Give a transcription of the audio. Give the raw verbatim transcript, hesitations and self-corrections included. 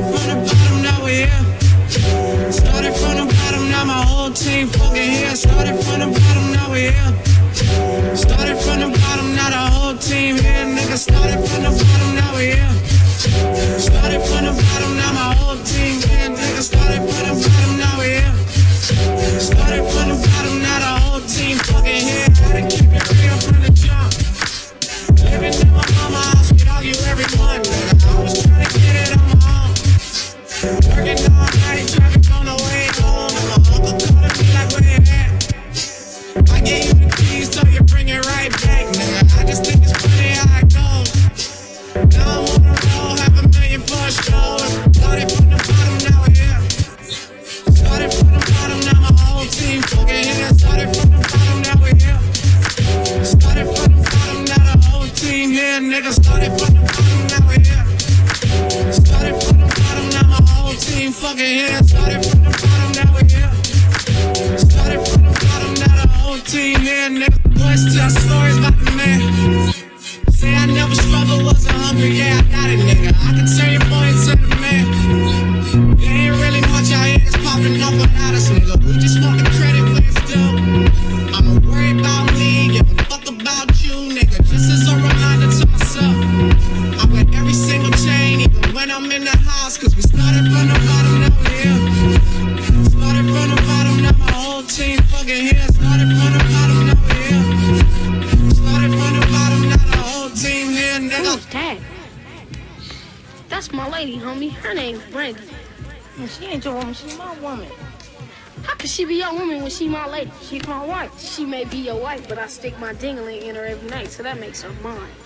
from the bottom, now we're here. Started from the bottom, now my whole team fucking here. Started from the bottom, now we're here. Started from the bottom, now the whole team here. Nigga, started from the bottom, now we're here. Started from the bottom, now my whole team here. Nigga, started from the bottom, now we're here. Started from the bottom, now the whole team fucking here. Had to keep it real from the jump. Living in my mama's house, we argue every month. I was trying to get it on my own. Working all night, traffic on the way home. And my uncle calling me like, where you at? I gave you the keys, so you bring it right back, nigga. I just think it's funny how it goes. Now I'm on the road, half a million for a show. Started from the bottom, now we're here. Started from the bottom, now my whole team fucking here. Started from the bottom, now we're here. Started from the bottom, now the whole team here. Nigga, started from the bottom, now we're here. Started from the bottom, now my whole team fucking here. Started from the bottom, now we're here. Started from the bottom, now the whole team here. Nigga, boys tell stories about the man. Say I never struggled, wasn't hungry, yeah, I got it, nigga. I can turn your boy into the man. There ain't really much out here that's popping off without us, nigga. We just want the credit when it's due. I'ma worry about me, give a fuck about you, nigga. Just as a reminder to myself, I wear every single chain, even when I'm in the house. Cause we started from the bottom, now we're here. Started from the bottom, now my whole team fucking here. Started from the bottom, now we're here. Started from the bottom, now the whole team here, nigga. Who's that? That's my lady, homie. Her name's Brenda. And she ain't your woman, she's my woman. How could she be your woman when she my lady? She's my wife. She may be your wife, but I stick my dingling in her every night, so that makes her mine.